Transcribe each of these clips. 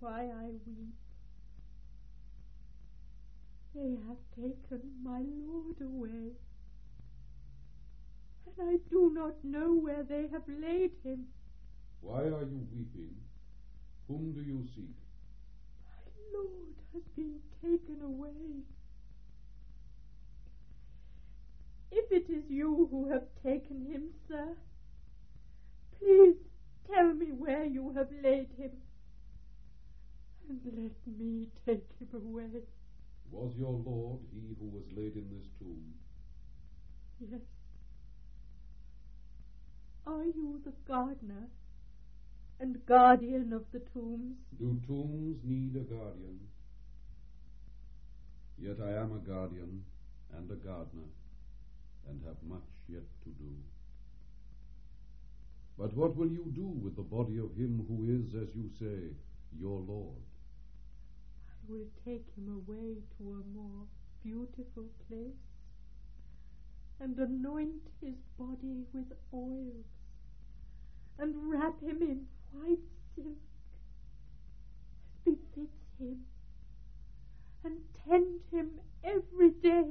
why I weep. They have taken my Lord away, and I do not know where they have laid him. Why are you weeping? Whom do you seek? My Lord has been taken away. If it is you who have taken him, sir, please tell me where you have laid him, and let me take him away. Was your Lord he who was laid in this tomb? Yes. Are you the gardener and guardian of the tombs? Do tombs need a guardian? Yet I am a guardian and a gardener, and have much yet to do. But what will you do with the body of him who is, as you say, your Lord? I will take him away to a more beautiful place and anoint his body with oils and wrap him in white silk as befits him, and tend him every day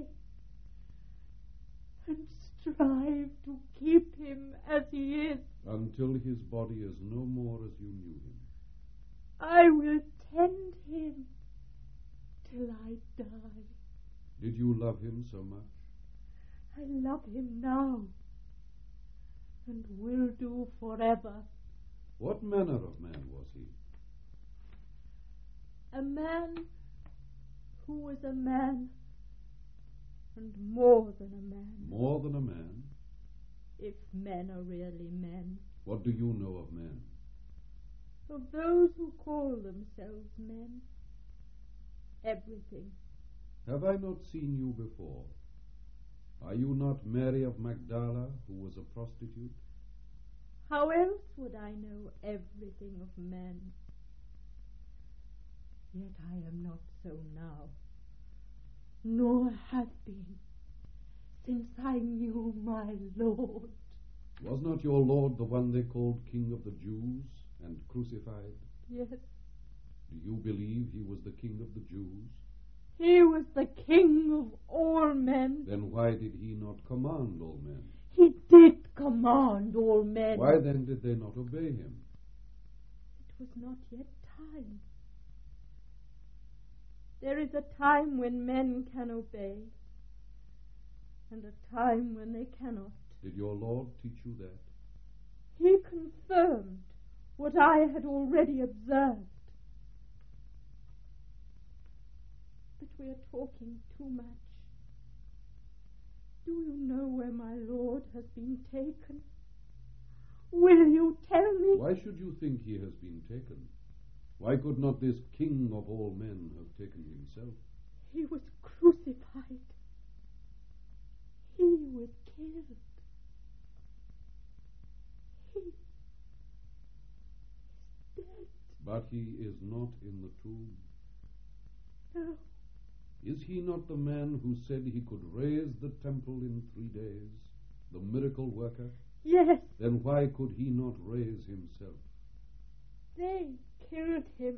and strive to keep him as he is. Until his body is no more as you knew him. I will tend him till I die. Did you love him so much? I love him now, and will do forever. What manner of man was he? A man who was a man, and more than a man. More than a man? If men are really men. What do you know of men? Of those who call themselves men. Everything. Have I not seen you before? Are you not Mary of Magdala, who was a prostitute? How else would I know everything of men? Yet I am not so now, nor have been since I knew my Lord. Was not your Lord the one they called King of the Jews and crucified? Yes. Do you believe he was the King of the Jews? He was the King of all men. Then why did he not command all men? He did command all men. Why then did they not obey him? It was not yet time. There is a time when men can obey, and a time when they cannot. Did your Lord teach you that? He confirmed what I had already observed. But we are talking too much. Do you know where my Lord has been taken? Will you tell me? Why should you think he has been taken? Why could not this King of all men have taken himself? He was crucified. He was killed. He is dead. But he is not in the tomb. No. Is he not the man who said he could raise the temple in 3 days, the miracle worker? Yes. Then why could he not raise himself? They killed him.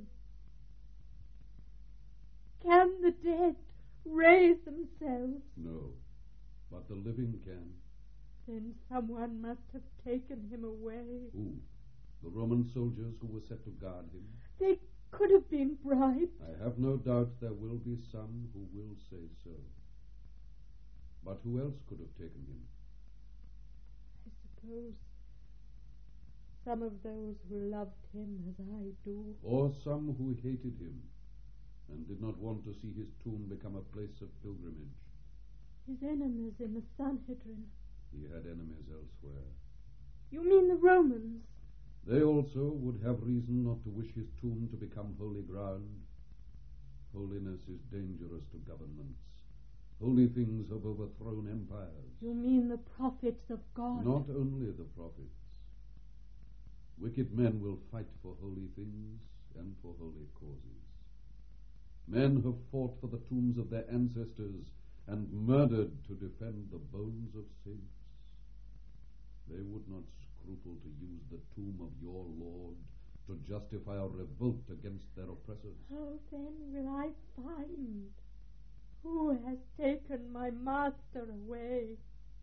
Can the dead raise themselves? No, but the living can. Then someone must have taken him away. Who? The Roman soldiers who were set to guard him? They could have been bribed. I have no doubt there will be some who will say so. But who else could have taken him? I suppose some of those who loved him as I do. Or some who hated him and did not want to see his tomb become a place of pilgrimage. His enemies in the Sanhedrin. He had enemies elsewhere. You mean the Romans? They also would have reason not to wish his tomb to become holy ground. Holiness is dangerous to governments. Holy things have overthrown empires. You mean the prophets of God? Not only the prophets. Wicked men will fight for holy things and for holy causes. Men have fought for the tombs of their ancestors and murdered to defend the bones of saints. They would not scruple to use the tomb of your Lord to justify a revolt against their oppressors. How then will I find who has taken my master away?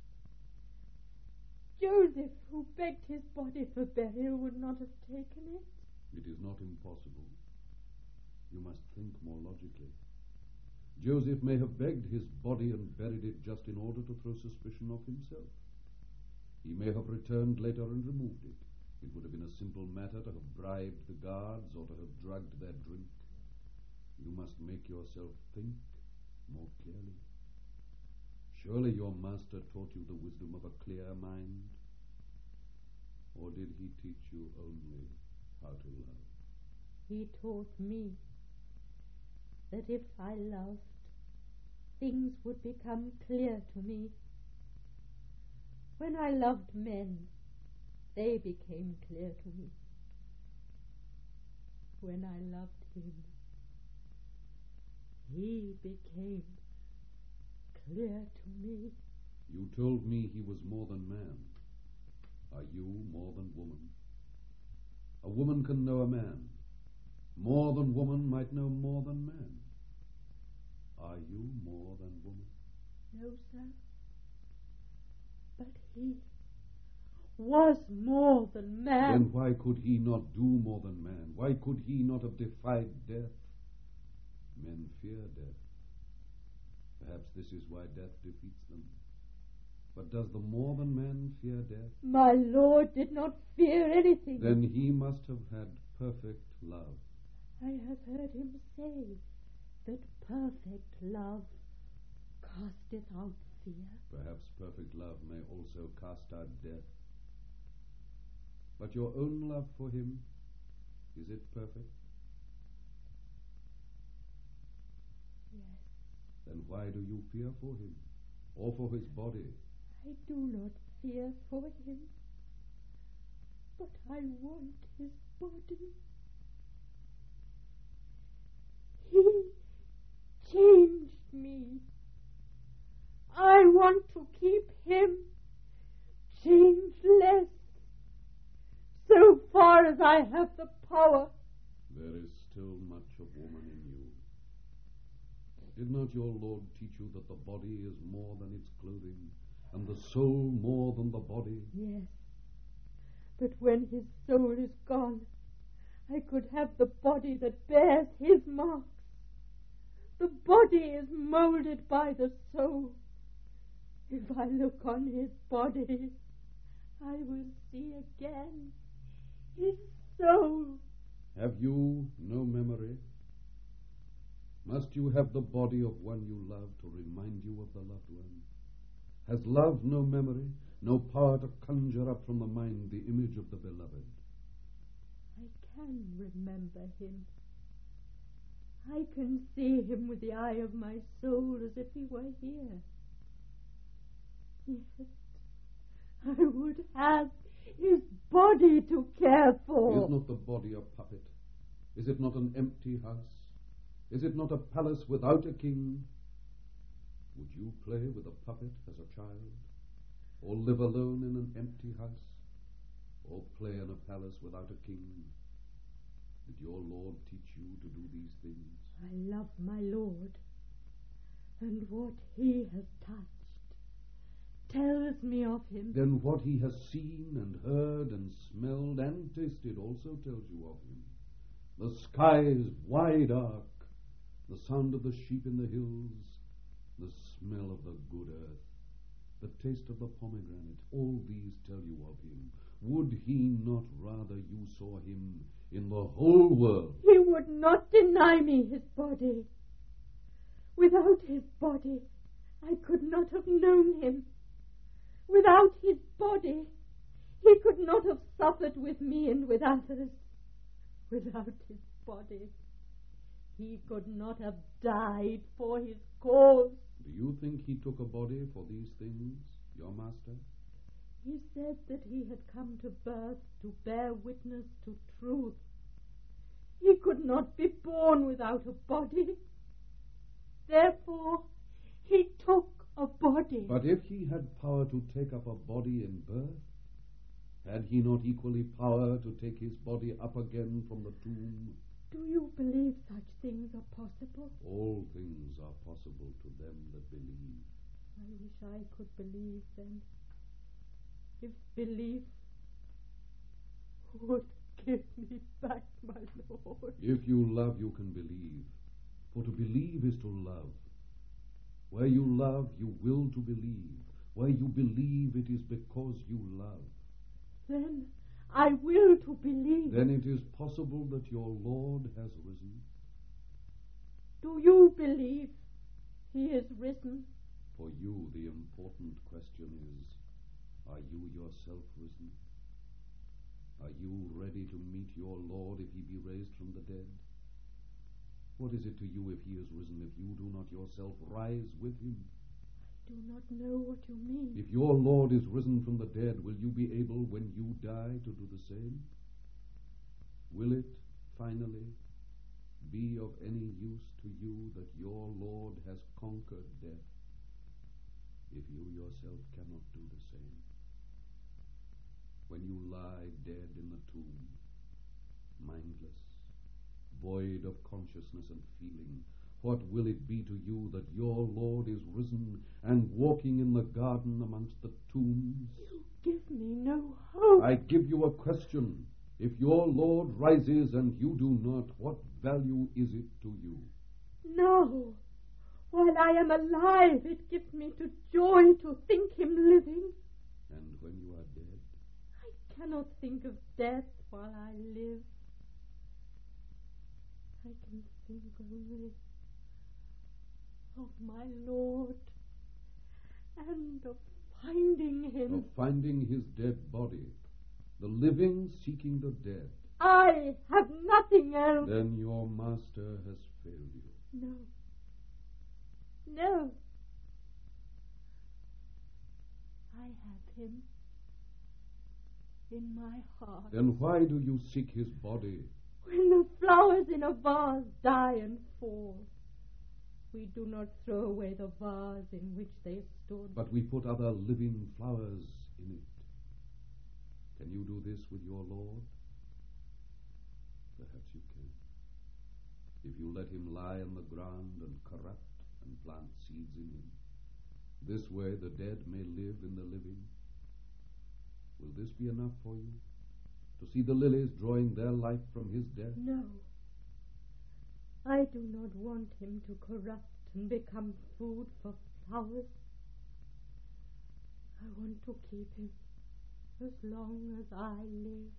Joseph, who begged his body for burial, would not have taken it. It is not impossible. You must think more logically. Joseph may have begged his body and buried it just in order to throw suspicion of himself. He may have returned later and removed it. It would have been a simple matter to have bribed the guards or to have drugged their drink. You must make yourself think more clearly. Surely your master taught you the wisdom of a clear mind? Or did he teach you only how to love? He taught me that if I loved, things would become clear to me. When I loved men, they became clear to me. When I loved him, he became clear to me. You told me he was more than man. Are you more than woman? A woman can know a man. More than woman might know more than man. Are you more than woman? No, sir. But he was more than man. Then why could he not do more than man? Why could he not have defied death? Men fear death. Perhaps this is why death defeats them. But does the more than man fear death? My Lord did not fear anything. Then he must have had perfect love. I have heard him say that perfect love casteth out fear. Perhaps perfect love may also cast out death. But your own love for him, is it perfect? Yes. Then why do you fear for him, or for his body? I do not fear for him, but I want his body. He changed me. I want to keep him changeless, so far as I have the power. There is still much of woman in you. Did not your Lord teach you that the body is more than its clothing, and the soul more than the body? Yes, but when his soul is gone, I could have the body that bears his marks. The body is molded by the soul. If I look on his body, I will see again his soul. Have you no memory? Must you have the body of one you love to remind you of the loved one? Has love no memory, no power to conjure up from the mind the image of the beloved? I can remember him. I can see him with the eye of my soul as if he were here. Yet I would have his body to care for. Is not the body a puppet? Is it not an empty house? Is it not a palace without a king? Would you play with a puppet as a child? Or live alone in an empty house? Or play in a palace without a king? Did your Lord teach you to do these things? I love my Lord, and what he has touched tells me of him. Then what he has seen and heard and smelled and tasted also tells you of him. The skies wide arc, the sound of the sheep in the hills, the smell of the good earth, the taste of the pomegranate, all these tell you of him. Would he not rather you saw him in the whole world? He would not deny me his body. Without his body, I could not have known him. Without his body, he could not have suffered with me and with others. Without his body, he could not have died for his cause. Do you think he took a body for these things, your master? He said that he had come to birth to bear witness to truth. He could not be born without a body. Therefore, he took a body. But if he had power to take up a body in birth, Had he not equally power to take his body up again from the tomb? Do you believe such things are possible? All things are possible to them that believe. I wish I could believe then. If belief would give me back my Lord. If you love, you can believe. For to believe is to love. Where you love, you will to believe. Where you believe, it is because you love. Then I will to believe. Then it is possible that your Lord has risen. Do you believe he is risen? For you, the important question is, are you yourself risen? Are you ready to meet your Lord if he be raised from the dead? What is it to you if he is risen, if you do not yourself rise with him? I do not know what you mean. If your Lord is risen from the dead, will you be able, when you die, to do the same? Will it, finally, be of any use to you that your Lord has conquered death, if you yourself cannot do the same? When you lie dead in the tomb, mindless, void of consciousness and feeling, what will it be to you that your Lord is risen and walking in the garden amongst the tombs? You give me no hope. I give you a question. If your Lord rises and you do not, what value is it to you? No. While I am alive, it gives me to joy to think him living. And when you are dead? I cannot think of death while I live. I can think only of my Lord and of finding him. Of finding his dead body. The living seeking the dead. I have nothing else. Then your master has failed you. No. No. I have him in my heart. Then why do you seek his body? When the flowers in a vase die and fall, we do not throw away the vase in which they stood. But we put other living flowers in it. Can you do this with your Lord? Perhaps you can. If you let him lie on the ground and corrupt and plant seeds in him. This way the dead may live in the living. Will this be enough for you? To see the lilies drawing their life from his death? No. I do not want him to corrupt and become food for flowers. I want to keep him as long as I live.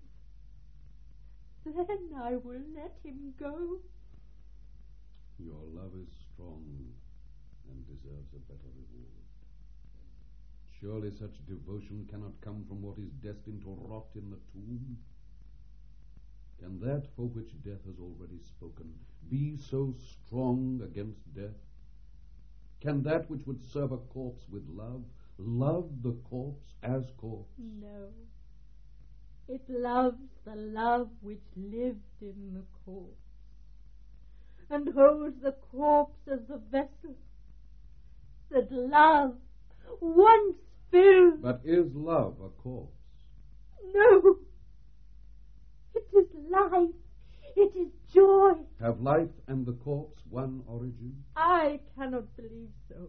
Then I will let him go. Your love is strong and deserves a better reward. Surely such devotion cannot come from what is destined to rot in the tomb. Can that for which death has already spoken be so strong against death? Can that which would serve a corpse with love the corpse as corpse? No. It loves the love which lived in the corpse, and holds the corpse as the vessel that love once filled. But is love a corpse? No. It is life. It is joy. Have life and the corpse one origin? I cannot believe so.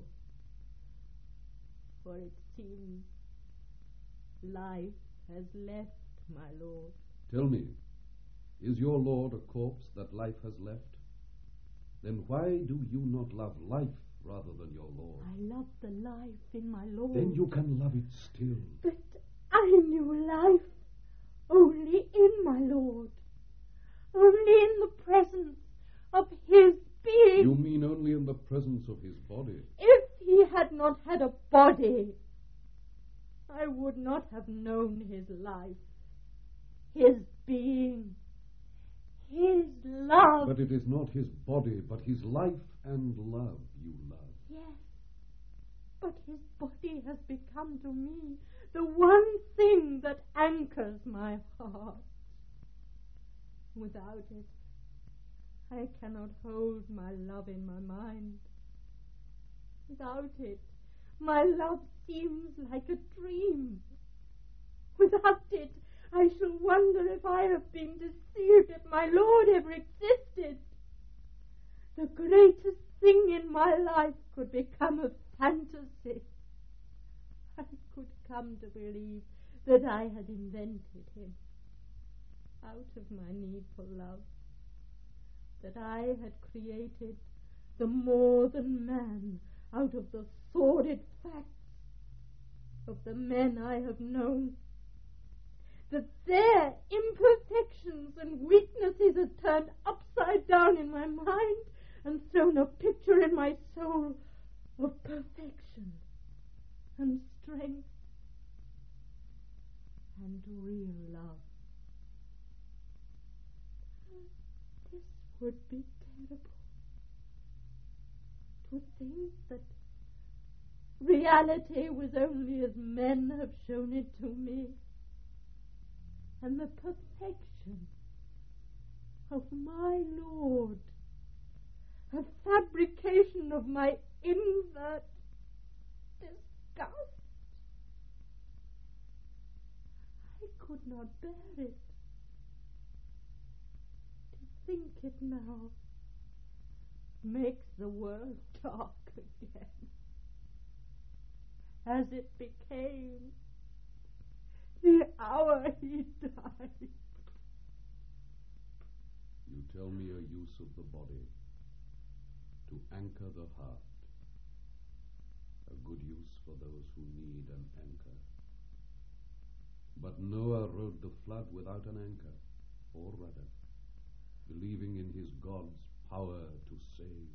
For it seems life has left my Lord. Tell me, is your Lord a corpse that life has left? Then why do you not love life rather than your Lord? I love the life in my Lord. Then you can love it still. But I knew life only in my Lord, only in the presence of his being. You mean only in the presence of his body? If he had not had a body, I would not have known his life, his being, his love. But it is not his body, but his life and love you love. Yes, but his body has become to me the one thing that anchors my heart. Without it, I cannot hold my love in my mind. Without it, my love seems like a dream. Without it, I shall wonder if I have been deceived, if my Lord ever existed. The greatest thing in my life could become a fantasy. I could come to believe that I had invented him out of my need for love, that I had created the more than man out of the sordid facts of the men I have known, that their imperfections and weaknesses had turned upside down in my mind and thrown a picture in my soul of perfection and strength and real love. This would be terrible. To think that reality was only as men have shown it to me, and the perfection of my Lord, a fabrication of my invert disgust. I could not bear it. To think it now makes the world dark again, as it became the hour he died. You tell me a use of the body to anchor the heart, a good use for those who need an anchor. But Noah rode the flood without an anchor or rudder, believing in his God's power to save.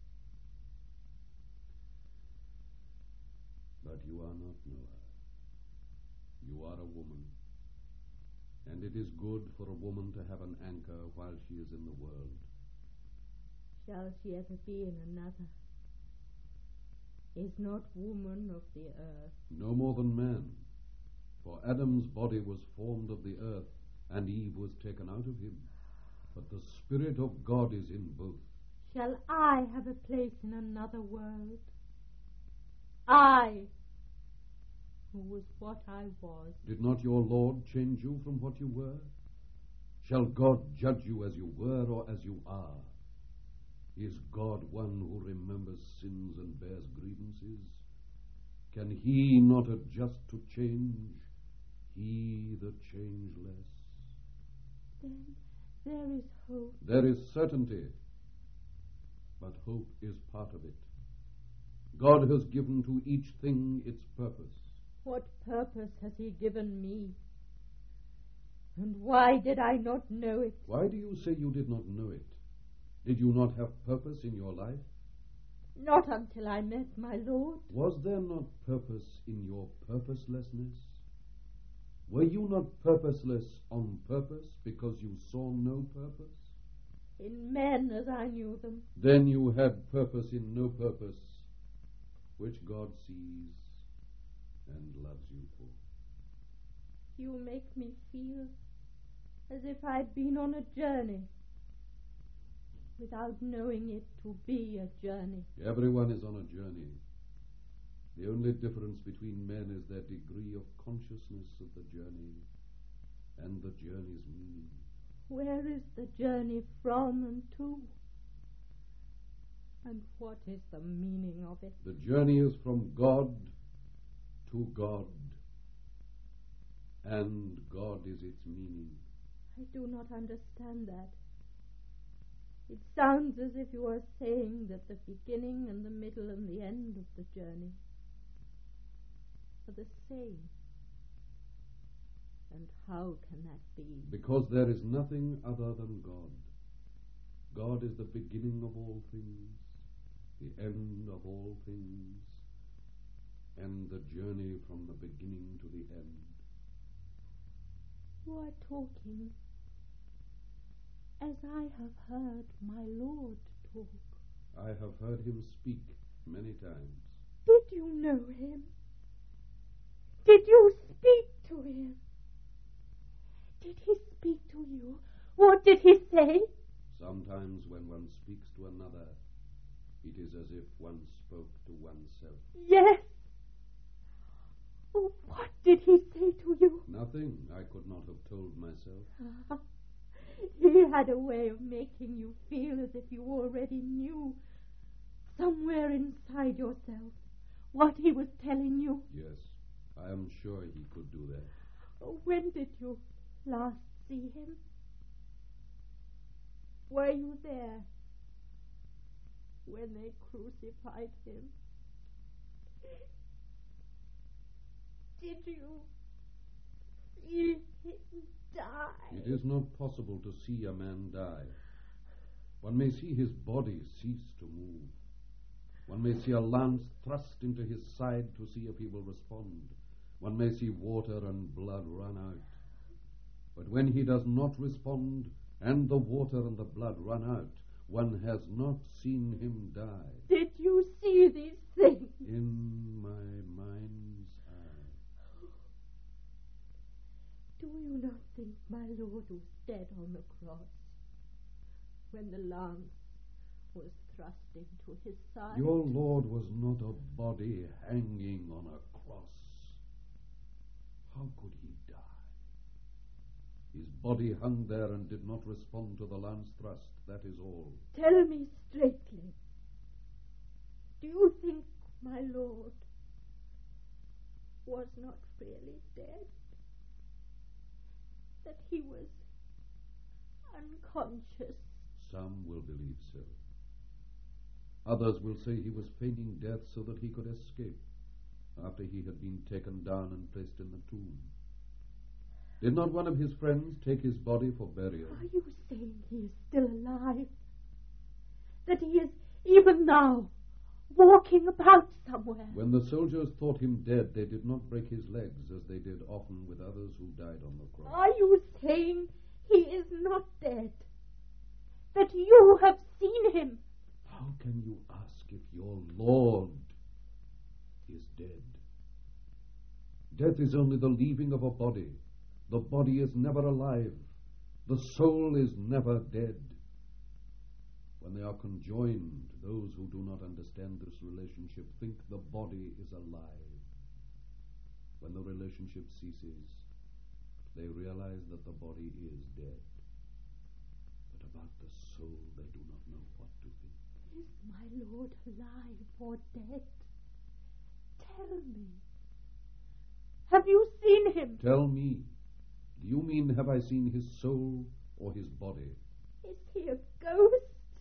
But you are not Noah. You are a woman, and it is good for a woman to have an anchor while she is in the world. Shall she ever be in another? Is not woman of the earth? No more than man, for Adam's body was formed of the earth, and Eve was taken out of him. But the Spirit of God is in both. Shall I have a place in another world? I, who was what I was. Did not your Lord change you from what you were? Shall God judge you as you were or as you are? Is God one who remembers sins and bears grievances? Can he not adjust to change, he the changeless? Then there is hope. There is certainty, but hope is part of it. God has given to each thing its purpose. What purpose has he given me? And why did I not know it? Why do you say you did not know it? Did you not have purpose in your life? Not until I met my Lord. Was there not purpose in your purposelessness? Were you not purposeless on purpose because you saw no purpose? In men as I knew them. Then you had purpose in no purpose, which God sees and loves you for. You make me feel as if I'd been on a journey, without knowing it to be a journey. Everyone is on a journey. The only difference between men is their degree of consciousness of the journey and the journey's meaning. Where is the journey from and to? And what is the meaning of it? The journey is from God to God, and God is its meaning. I do not understand that. It sounds as if you are saying that the beginning and the middle and the end of the journey are the same. And how can that be? Because there is nothing other than God. God is the beginning of all things, the end of all things, and the journey from the beginning to the end. You are talking as I have heard my Lord talk. I have heard him speak many times. Did you know him? Did you speak to him? Did he speak to you? What did he say? Sometimes when one speaks to another, it is as if one spoke to oneself. Yes. Oh, what did he say to you? Nothing I could not have told myself. He had a way of making you feel as if you already knew, somewhere inside yourself, what he was telling you. Yes, I am sure he could do that. When did you last see him? Were you there when they crucified him? Did you see him die? It is not possible to see a man die. One may see his body cease to move. One may see a lance thrust into his side to see if he will respond. One may see water and blood run out. But when he does not respond, and the water and the blood run out, one has not seen him die. Did you see these things? In my mind's eye. Do you not think my Lord was dead on the cross when the lance was thrust into his side? Your Lord was not a body hanging on a cross. How could he die? His body hung there and did not respond to the lance thrust, that is all. Tell me straightly. Do you think my Lord was not really dead? That he was unconscious? Some will believe so. Others will say he was feigning death so that he could escape after he had been taken down and placed in the tomb. Did not one of his friends take his body for burial? Are you saying he is still alive? That he is, even now, walking about somewhere? When the soldiers thought him dead, they did not break his legs as they did often with others who died on the cross. Are you saying he is not dead? That you have seen him? How can you ask if your Lord is dead? Death is only the leaving of a body. The body is never alive. The soul is never dead. When they are conjoined, those who do not understand this relationship think the body is alive. When the relationship ceases, they realize that the body is dead. But about the soul, they do not know what to think. Is my Lord alive or dead? Tell me. Have you seen him? Tell me. Do you mean, have I seen his soul or his body? Is he a ghost?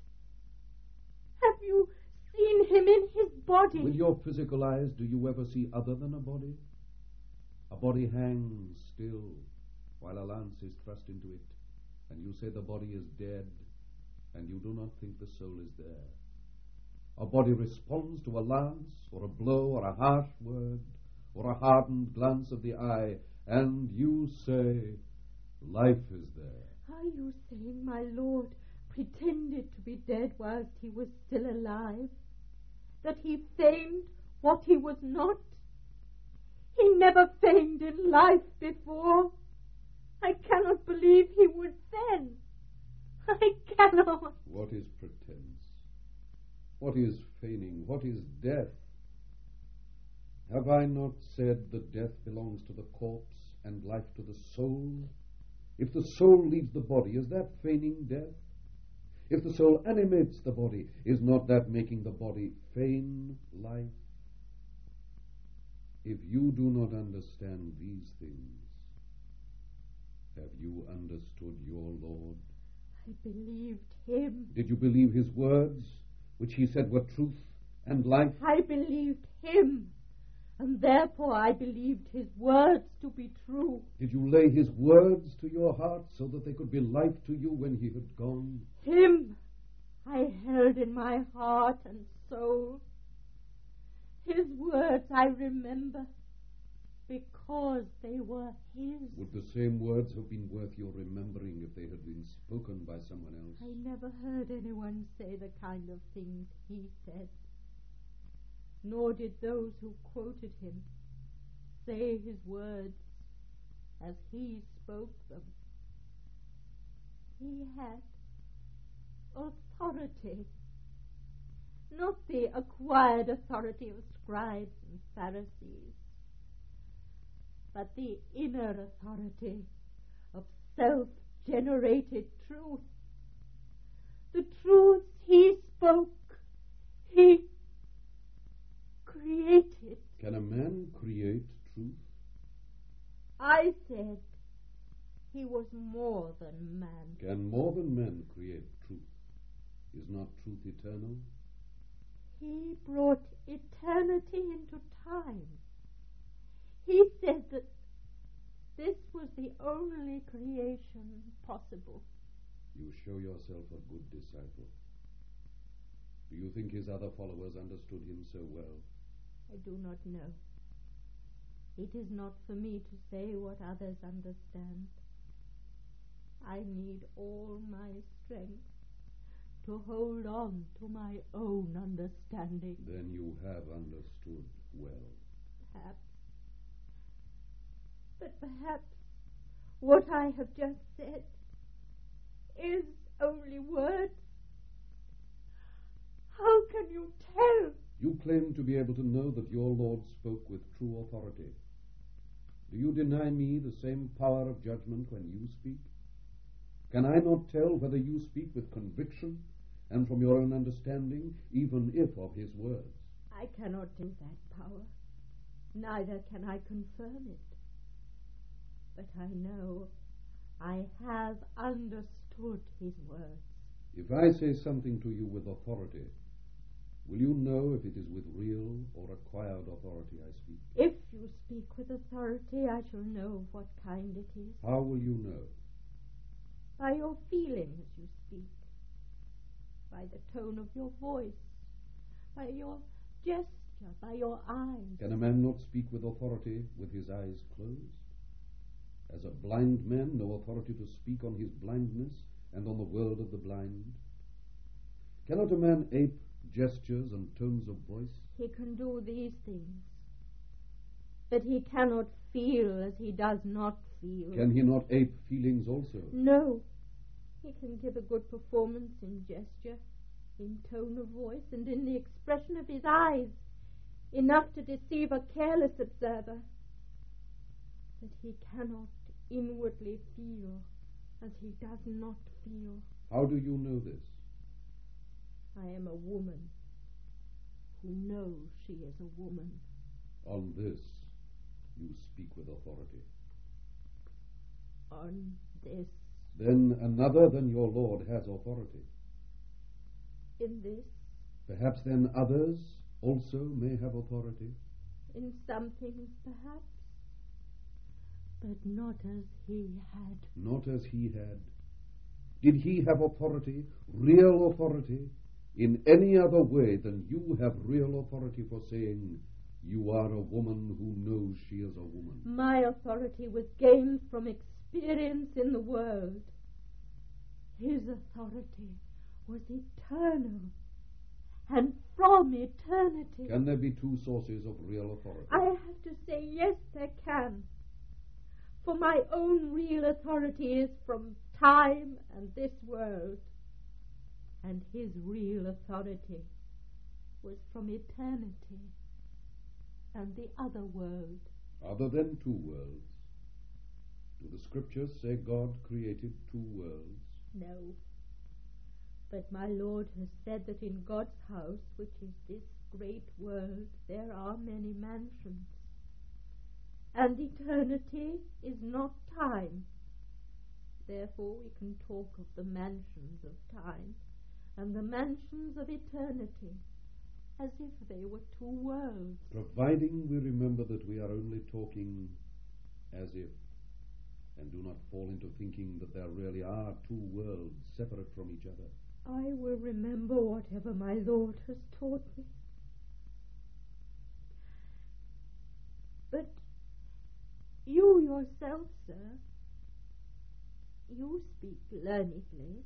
Have you seen him in his body? With your physical eyes, do you ever see other than a body? A body hangs still while a lance is thrust into it, and you say the body is dead, and you do not think the soul is there. A body responds to a lance, or a blow, or a harsh word, or a hardened glance of the eye, and you say, life is there. Are you saying my Lord pretended to be dead whilst he was still alive? That he feigned what he was not? He never feigned in life before. I cannot believe he would then. I cannot. What is pretense? What is feigning? What is death? Have I not said that death belongs to the corpse and life to the soul? If the soul leaves the body, is that feigning death? If the soul animates the body, is not that making the body feign life? If you do not understand these things, have you understood your Lord? I believed him. Did you believe his words, which he said were truth and life? I believed him, and therefore I believed his words to be true. Did you lay his words to your heart so that they could be life to you when he had gone? Him I held in my heart and soul. His words I remember because they were his. Would the same words have been worth your remembering if they had been spoken by someone else? I never heard anyone say the kind of things he said, nor did those who quoted him say his words as he spoke them. He had authority, not the acquired authority of scribes and Pharisees. but the inner authority of self-generated truth. The truths he spoke, he created. Can a man create truth? I said he was more than man. Can more than men create truth? Is not truth eternal? He brought eternity into time. He said that this was the only creation possible. You show yourself a good disciple. Do you think his other followers understood him so well? I do not know. It is not for me to say what others understand. I need all my strength to hold on to my own understanding. Then you have understood well. Perhaps. But perhaps what I have just said is only words. How can you tell? You claim to be able to know that your Lord spoke with true authority. Do you deny me the same power of judgment when you speak? Can I not tell whether you speak with conviction and from your own understanding, even if of his words? I cannot do that power. Neither can I confirm it. But I know I have understood his words. If I say something to you with authority, will you know if it is with real or acquired authority I speak? If you speak with authority, I shall know of what kind it is. How will you know? By your feeling as you speak, by the tone of your voice, by your gesture, by your eyes. Can a man not speak with authority with his eyes closed? Has a blind man no authority to speak on his blindness and on the world of the blind? Cannot a man ape gestures and tones of voice? He can do these things, but he cannot feel as he does not feel. Can he not ape feelings also? No. He can give a good performance in gesture, in tone of voice, and in the expression of his eyes, enough to deceive a careless observer. But he cannot inwardly feel as he does not feel. How do you know this? I am a woman who knows she is a woman. On this you speak with authority. On this. Then another than your Lord has authority. In this. Perhaps then others also may have authority. In some things, perhaps. But not as he had. Not as he had. Did he have authority, real authority, in any other way than you have real authority for saying, you are a woman who knows she is a woman? My authority was gained from experience in the world. His authority was eternal, and from eternity. Can there be two sources of real authority? I have to say, yes, there can. For my own real authority is from time and this world, and his real authority was from eternity and the other world. Other than two worlds? Do the scriptures say God created two worlds? No. But my Lord has said that in God's house, which is this great world, there are many mansions. And eternity is not time. Therefore we can talk of the mansions of time and the mansions of eternity as if they were two worlds. Providing we remember that we are only talking as if, and do not fall into thinking that there really are two worlds separate from each other. I will remember whatever my Lord has taught me. But you yourself, sir, you speak learnedly.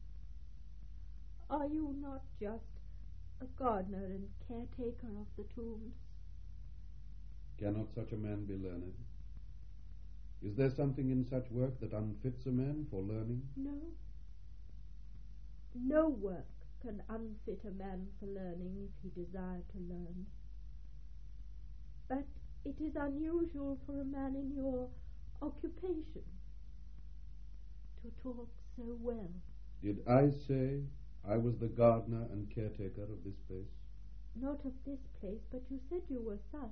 Are you not just a gardener and caretaker of the tombs? Cannot such a man be learned? Is there something in such work that unfits a man for learning? No. No work can unfit a man for learning if he desire to learn. But It is unusual for a man in your occupation to talk so well. Did I say I was the gardener and caretaker of this place? Not of this place, but you said you were such.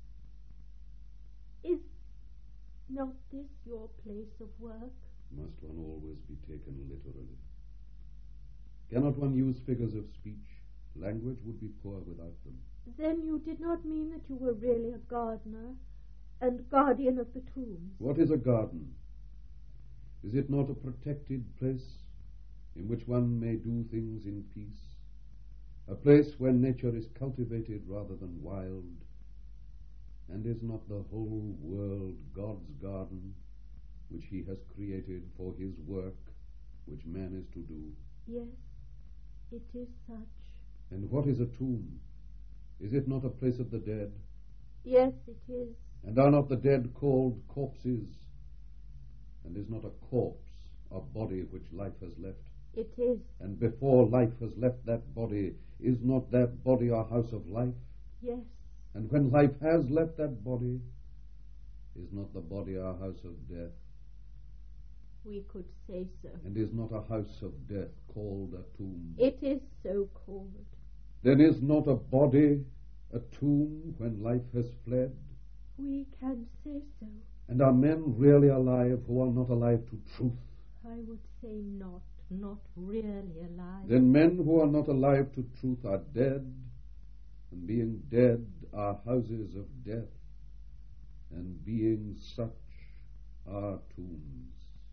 Is not this your place of work? Must one always be taken literally? Cannot one use figures of speech? Language would be poor without them. Then you did not mean that you were really a gardener and guardian of the tombs. What is a garden? Is it not a protected place in which one may do things in peace? A place where nature is cultivated rather than wild? And is not the whole world God's garden, which he has created for his work, which man is to do? Yes, it is such. And what is a tomb? Is it not a place of the dead? Yes, it is. And are not the dead called corpses? And is not a corpse a body which life has left? It is. And before life has left that body, is not that body a house of life? Yes. And when life has left that body, is not the body a house of death? We could say so. And is not a house of death called a tomb? It is so called. Then is not a body a tomb when life has fled? We can say so. And are men really alive who are not alive to truth? I would say not really alive. Then men who are not alive to truth are dead, and being dead are houses of death, and being such are tombs.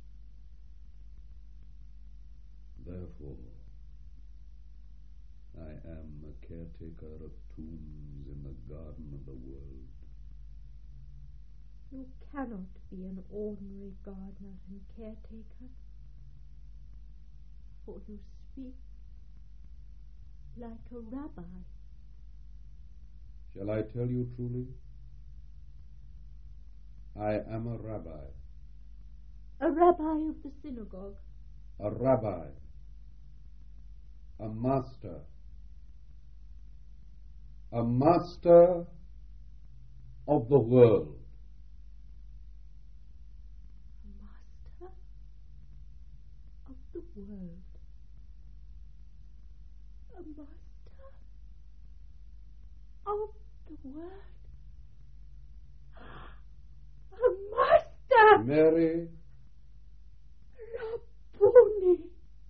Therefore, I am a caretaker of tombs in the garden of the world. You cannot be an ordinary gardener and caretaker, for you speak like a rabbi. Shall I tell you truly? I am a rabbi. A rabbi of the synagogue. A rabbi. A master. A master of the world. A master of the world. A master of the world. A master! Mary. Rabboni.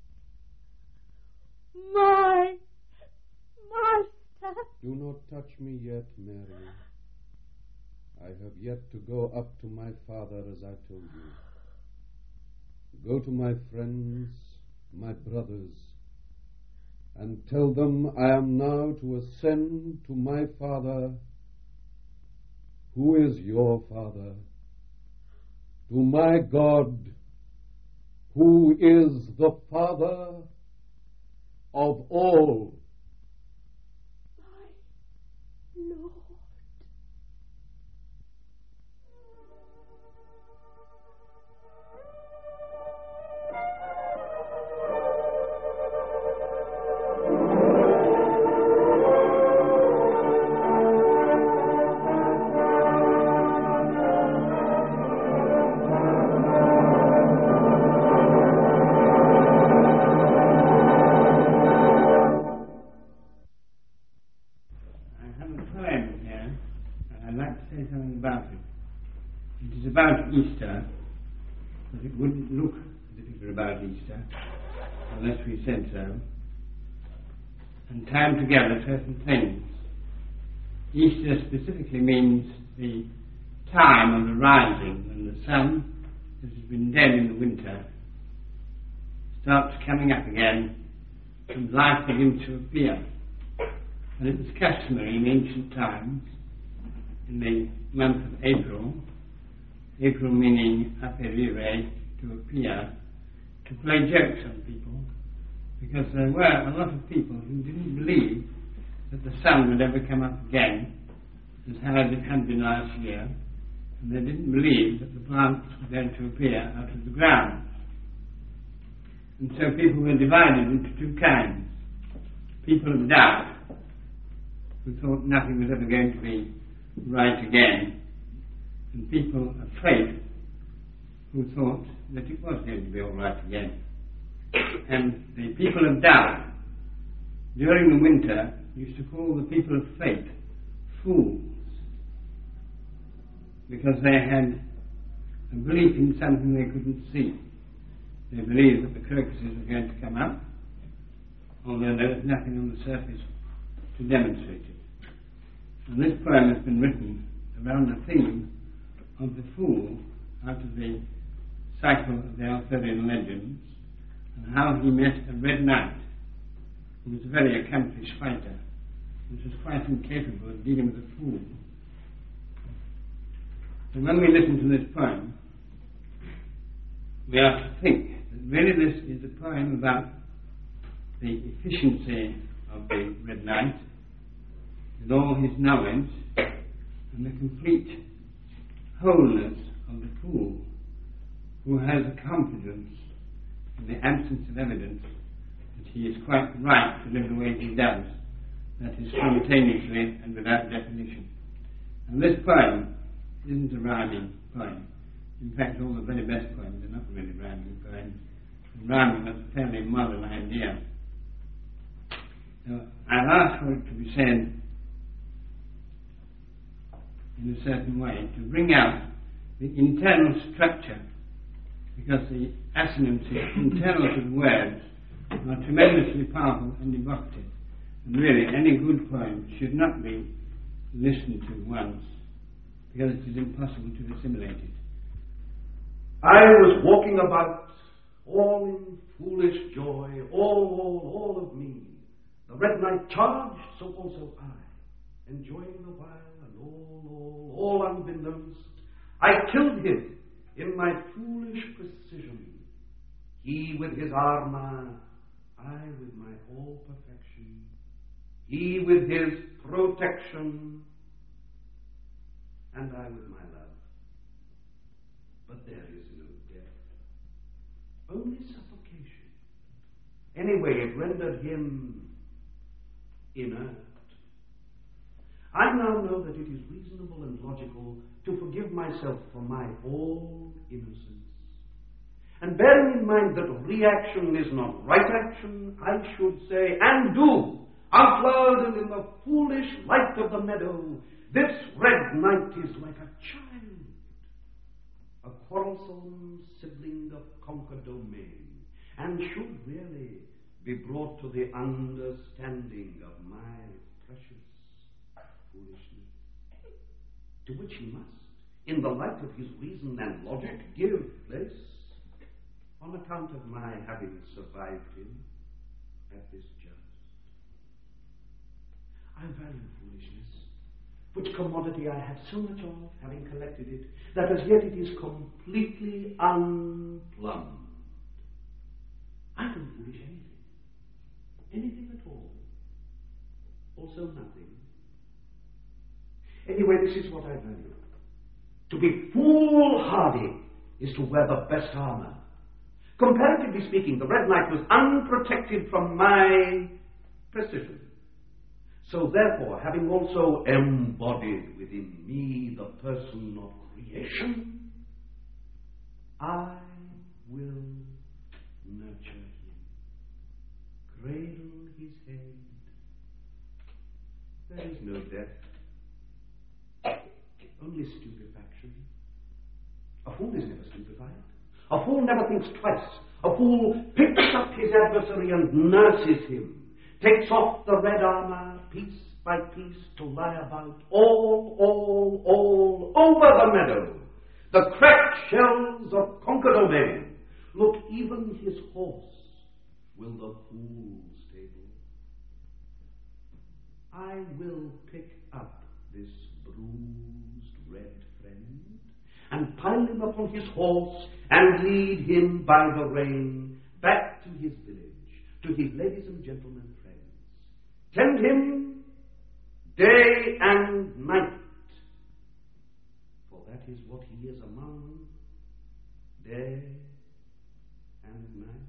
My master. Do not touch me yet, Mary. I have yet to go up to my Father, as I told you. Go to my friends, my brothers, and tell them I am now to ascend to my Father, who is your Father, to my God, who is the Father of all. My Lord. About Easter, but it wouldn't look as if it were about Easter unless we said so, and time together certain things. Easter specifically means the time of the rising, when the sun, that has been dead in the winter, starts coming up again and life begins to appear. And it was customary in ancient times, in the month of April meaning apperire, to appear, to play jokes on people, because there were a lot of people who didn't believe that the sun would ever come up again, as hard as it had been last year, and they didn't believe that the plants were going to appear out of the ground. And so people were divided into two kinds. People of doubt, who thought nothing was ever going to be right again, and people of faith who thought that it was going to be all right again. And the people of doubt, during the winter, used to call the people of faith fools, because they had a belief in something they couldn't see. They believed that the crocuses were going to come up, although there was nothing on the surface to demonstrate it. And this poem has been written around the theme of the fool out of the cycle of the Arthurian legends, and how he met a red knight who was a very accomplished fighter, which was quite incapable of dealing with a fool. And when we listen to this poem, we have to think that really this is a poem about the efficiency of the red knight, with all his knowledge, and the complete wholeness of the fool, who has a confidence in the absence of evidence that he is quite right to live the way he does, that is spontaneously and without definition. And this poem isn't a rhyming poem. In fact, all the very best poems are not really rhyming poems. And rhyming is a fairly modern idea. So I've asked for it to be said in a certain way, to bring out the internal structure, because the assonances internal to the words are tremendously powerful and evocative. And really, any good poem should not be listened to once, because it is impossible to assimilate it. I was walking about, all in foolish joy, all of me. The red knight charged, so also I, enjoying the while, and all unbeknownst, I killed him in my foolish precision. He with his armor, I with my all perfection. He with his protection, and I with my love. But there is no death, only suffocation. Anyway, it rendered him inert. I now know that it is reasonable and logical to forgive myself for my all innocence. And bearing in mind that reaction is not right action, I should say, and do, out loud and in the foolish light of the meadow, this red knight is like a child, a quarrelsome sibling of conquered domain, and should really be brought to the understanding of my precious foolishness, to which he must, in the light of his reason and logic, give place, on account of my having survived him at this just. I value foolishness, which commodity I have so much of, having collected it, that as yet it is completely unplumbed. I don't foolish anything at all, also nothing. Anyway, this is what I value. To be foolhardy is to wear the best armor. Comparatively speaking, the red knight was unprotected from my precision. So therefore, having also embodied within me the person of creation, I will nurture him, cradle his head. There is no death, only stupefaction. A fool is never stupefied. A fool never thinks twice. A fool picks up his adversary and nurses him, takes off the red armor piece by piece to lie about all over the meadow. The cracked shells of conquered domain. Look, even his horse will the fool stable. I will pick up this bruised red friend and pile him upon his horse and lead him by the rein back to his village, to his ladies and gentlemen friends. Tend him day and night, for that is what he is among, day and night.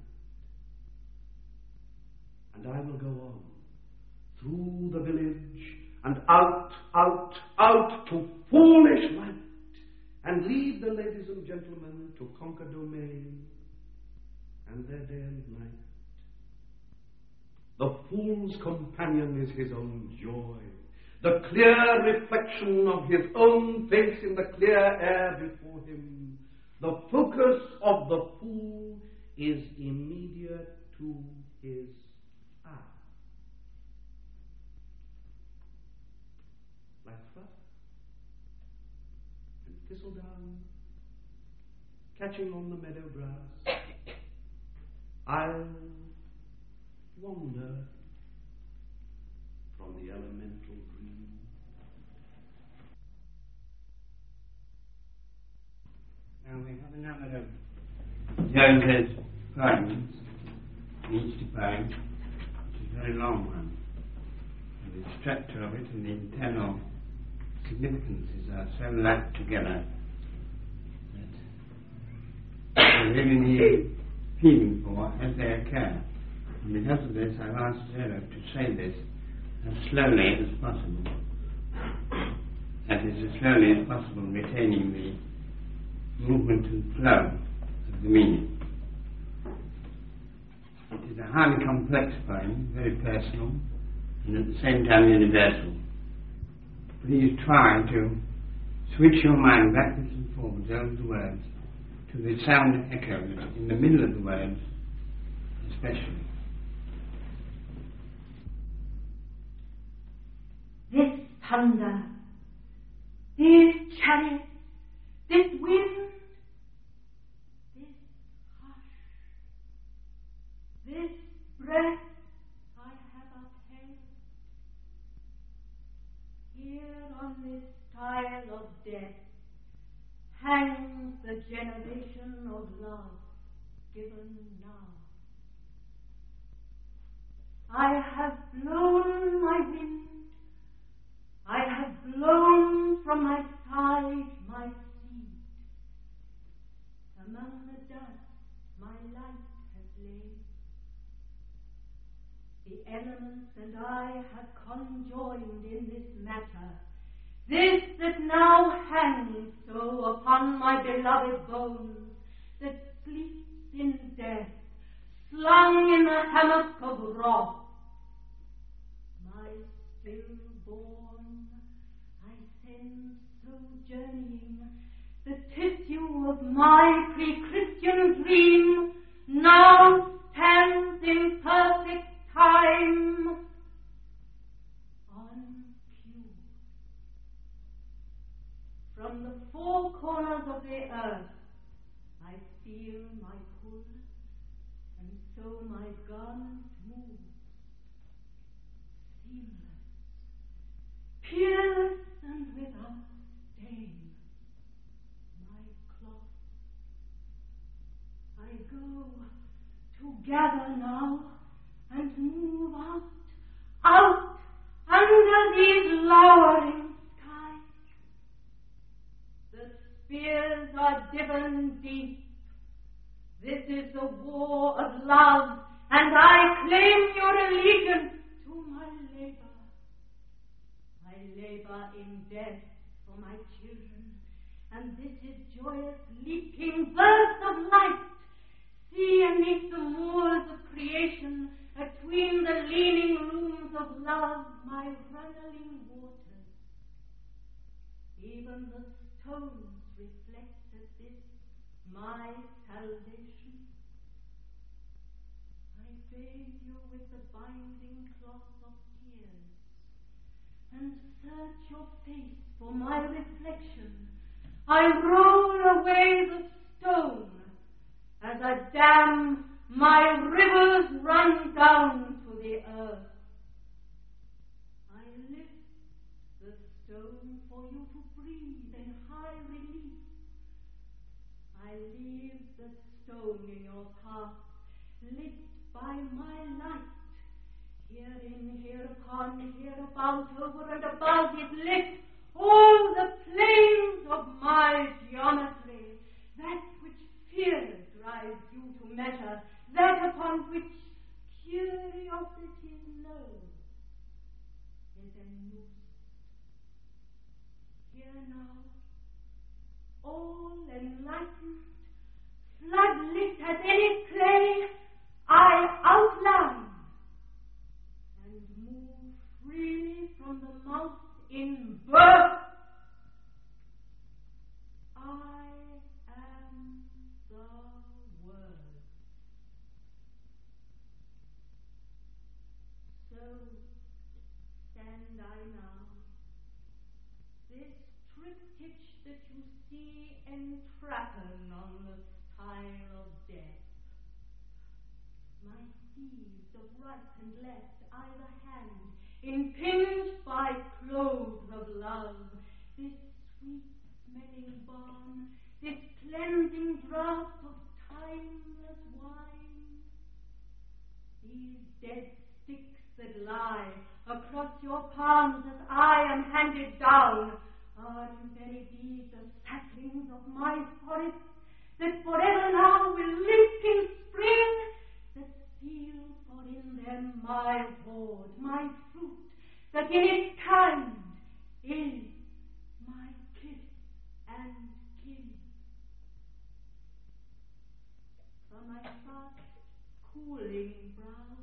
And I will go on through the village and out out to foolish light, and lead the ladies and gentlemen to conquer domain and their day and night. The fool's companion is his own joy, the clear reflection of his own face in the clear air before him. The focus of the fool is immediate to his eye. Like flutter and thistledown catching on the meadow grass, I'll wander from the elemental dream. Now we have a number of Joseph's poems, each poem, which is a very long one. And the structure of it and the internal significances are so lapped together that we really need feeling for as they occur. And because of this, I've asked Zero to say this as slowly as possible. That is, as slowly as possible, retaining the movement and flow of the meaning. It is a highly complex poem, very personal, and at the same time universal. Please try to switch your mind backwards and forwards over the words to the sound echoes in the middle of the words, especially. This thunder, these chariots, this wind, this hush, this breath I have upheld, here on this tile of death hangs the generation of love given now. I have blown my wind, I have blown from my side my seed. Among the dust my light has lain. The elements and I have conjoined in this matter, this that now hangs so upon my beloved bones, that sleeps in death, slung in the hammock of wrath. My stillborn I send so journeying, the tissue of my pre-Christian dream now stands in perfect time, unpure. From the four corners of the earth I feel my pull, and so my garment moves, seamless, peerless and without stain. My cloth I go to gather now and move out under these lowering skies. The spears are driven deep. This is the war of love, and I claim your allegiance to my labor. I labor in death for my children, and this is joyous leaping burst of light. See beneath the moors of creation, atween the leaning rooms of love, my runneling waters. Even the stones reflect at this my salvation. I bathe you with the binding cloth of tears, and search your face for my reflection. I roll away the stone as a dam, my rivers run down to the earth. I lift the stone for you to breathe in high relief. I leave the stone in your path, lit by my light. Herein, hereupon, hereabout, over and above is lit all the planes of my geometry, that which fear drives you to measure, that upon which curiosity knows is a noose. now, all enlightened, floodlit as any clay, I outline and move freely from the mouth in birth. I am the Word. So stand I now, this triptych that you see entrappen on the stile of death. My thieves of right and left, either hand, impinged by clothes of love, this sweet-smelling balm, this cleansing draught of timeless wine, these dead sticks that lie across your palms as I am handed down, are in very deed the saplings of my forest, that forever now will lift in spring, that seal for in them my hoard, my fruit, that in its kind is my kiss and kin. From my fast cooling brow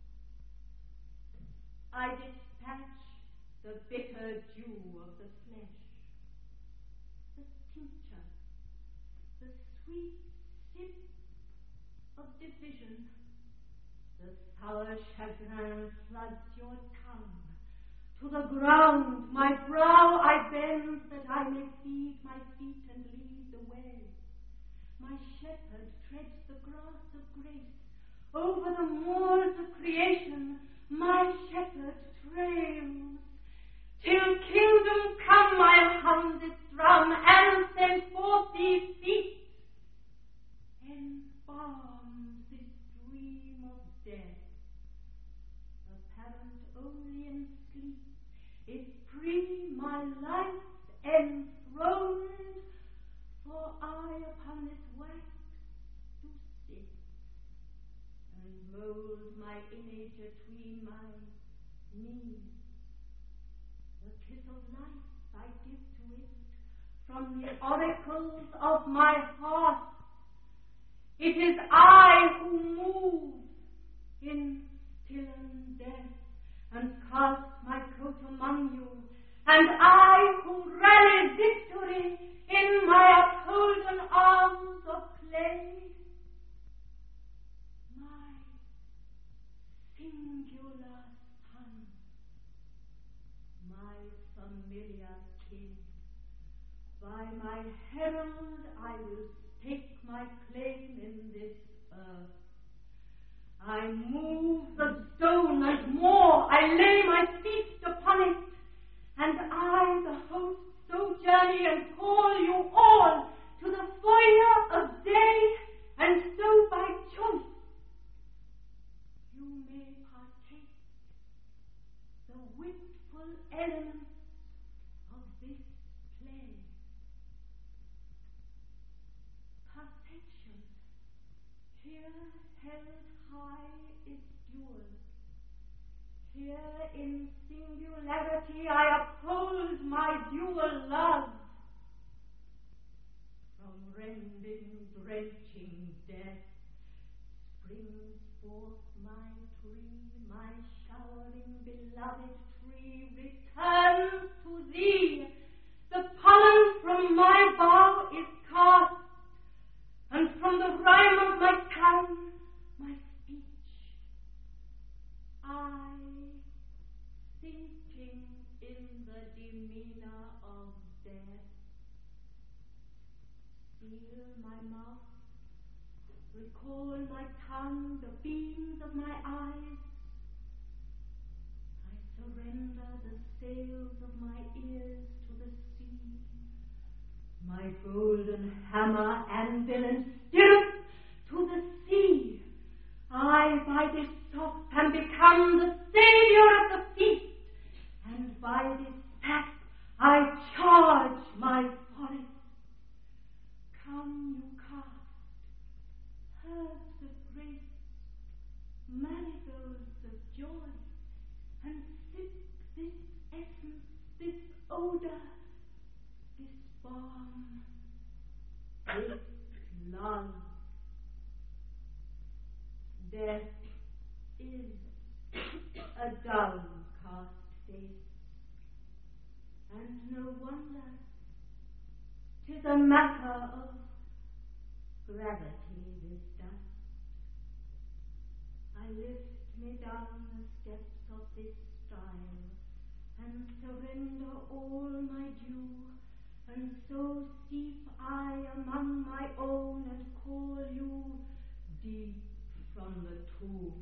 I dispatch the bitter dew of the flesh, the tincture, the sweet sip of division. The sour chagrin floods your tongue. To the ground my brow I bend, that I may feed my feet and lead the way. My shepherd treads the grass of grace over the moors of creation. My shepherd trails till kingdom come. I'll hum this drum and send forth these feet, embalm this dream of death, apparent only in sleep, is free my life enthroned, for I upon this wax do sit, and mold my image between my knees. The kiss of life I give to it from the oracles of my heart. It is I who move in stillen death and cast my coat among you, and I who rally victory in my upholden arms of clay. My singular son, my familiar kin, by my herald I will stake my claim in this earth. I move the stone and more, I lay my feet upon it, and I, the host, so journey and call you all to the foyer of day, and so by choice you may partake the wistful elements of this play. Perfection, here held high, is dual. Here in singularity I uphold my dual love. From rending, drenching death springs forth my tree, my showering beloved tree returns to thee. The pollen from my bough is cast, and from the rhyme of my tongue, my speech, I, thinking in the demeanor of death, seal my mouth, recall my tongue, the beams of my eyes. I surrender the sails of my ears to the sea, my golden hammer, anvil, and stirrup to the sea. I, by this soft, am become the savior of the feast, and by this act I charge my forest. Come, you cast herbs of grace, marigolds of joy, and sip this essence, this odor, this balm, this love. Death is a downcast face, and no wonder 'tis a matter of gravity this dust. I lift me down the steps of this stile, and surrender all my due, and so steep I among my own, and call you deep from the tomb.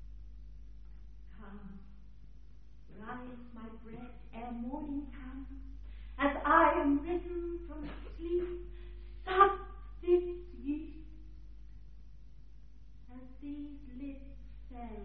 Come, rise my breath ere morning comes, as I am risen from sleep, suck this yeast. As these lips fell,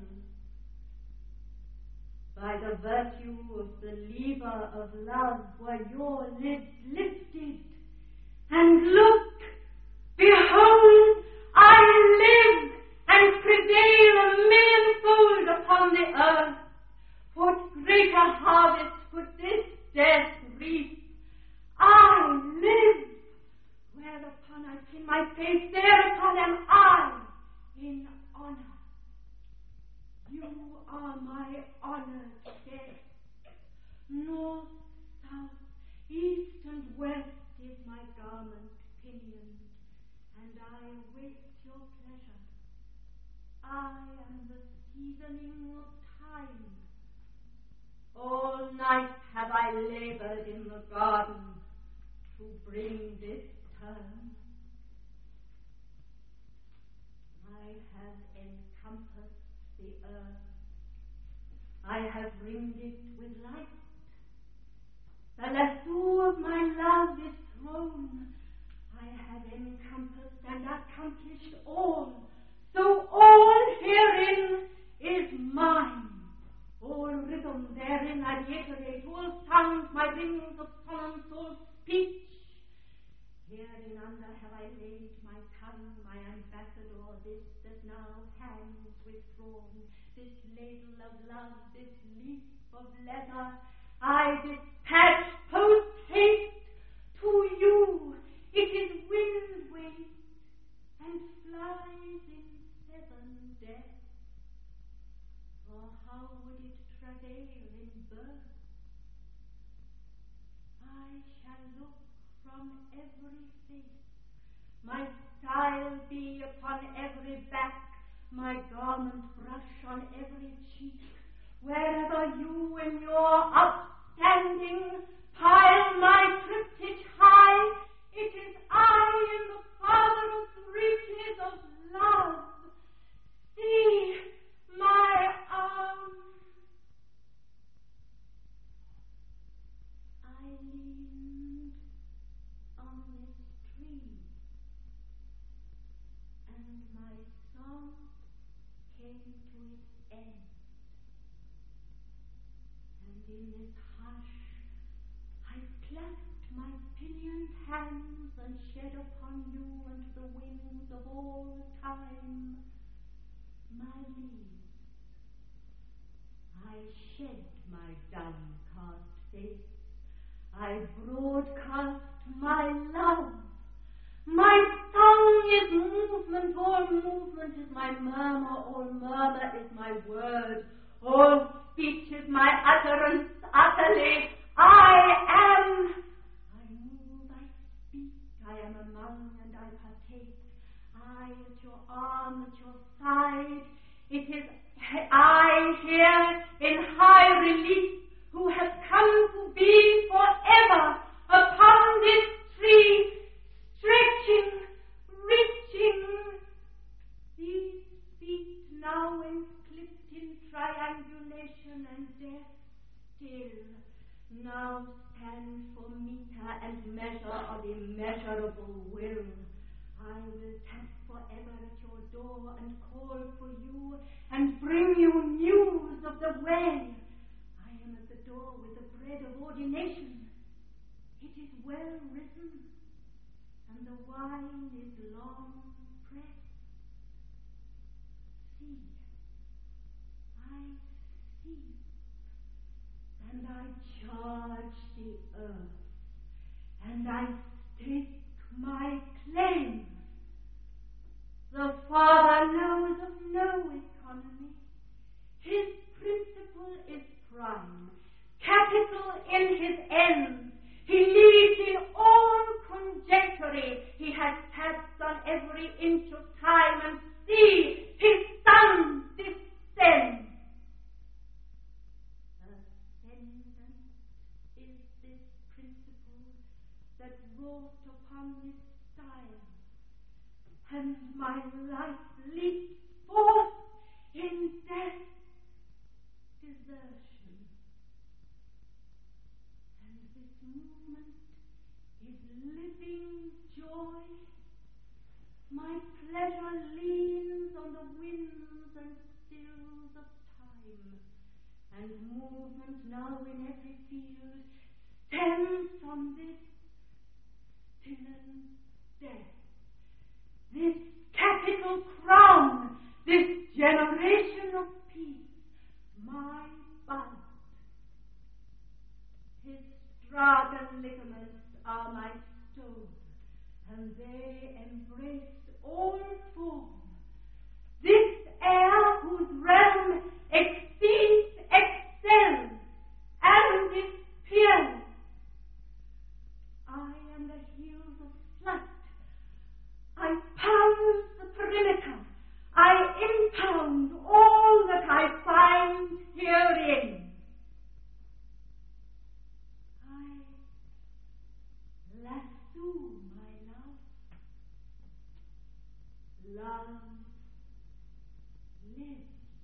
by the virtue of the lever of love were your lids lifted, and look, behold, I live and prevail a millionfold upon the earth. What greater harvest could this death reap? I live, whereupon I pin my faith, thereupon am I in honor. You are my honored death. North, south, east, and west is my garment pinioned, and I await your pleasure. I am the seasoning of time. All night have I labored in the garden to bring this turn. I have encompassed the earth. I have ringed it with light. The lasso of my love is thrown. I have encompassed and accomplished all. So all herein is mine. All rhythm therein I reiterate. All sounds my rings of solemn soul speech. Herein under have I laid my tongue, my ambassador, this that now hangs withdrawn, this ladle of love, this leaf of leather, I dispatch post haste to you. It is wind weight, and flies in 7 deaths. Or how would it travail in birth? I shall look from every face, my style be upon every back, my garment brush on every cheek. Wherever you in your upstanding pile my triptych high, it is I in the father's riches of love. See my arms. I leaned on this tree, and my song came to its end. And in this hush I clapped my pinioned hands and shed upon you and the wings of all time my leaves. I shed my downcast face. I broadcast my love. My song is movement, all movement is my murmur, all murmur is my word, all speech is my utterance utterly. I move, I speak, I am among and I partake. I at your arm, at your side, it is I here in high relief who have come to be forever upon this tree, stretching, reaching, these feet now enclipped in triangulation, and death still now stand for meter and measure of immeasurable will. I will tap forever at your door and call for you and bring you news of the way. I am at the door with the bread of ordination. It is well risen, and the wine is long pressed. See, I see, and I charge the earth, and I stake my claim. The Father knows of no economy. His principle is prime, capital in his ends. He leads in all conjecture. He has taxed on every inch of time, and see, his sun descends. Ascendant is this principle that wrought upon this style, and my life leaps forth in death, desertion. And this movement is living joy. My pleasure leans on the winds and stills of time, and movement now in every field stems from this still death. This capital crown, this generation of peace, my bud. His Stragan ligaments are my stone, and they embrace all form. This air whose realm exceeds, excels, and is peerless. I am the heels of flight. I pound the perimeter. I impound all that I find herein. I lasso my love. Love lives.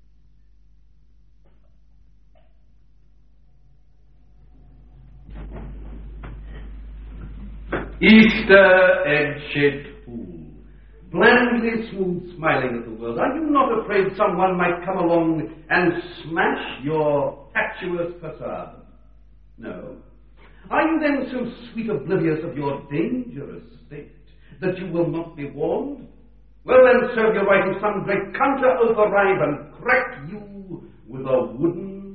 Easter egg-shaped fool, blandly smooth smiling at the world, are you not afraid someone might come along and smash your fatuous facade? No. Are you then so sweet oblivious of your dangerous state that you will not be warned? Well then, serve you right if some great counter override and crack you with a wooden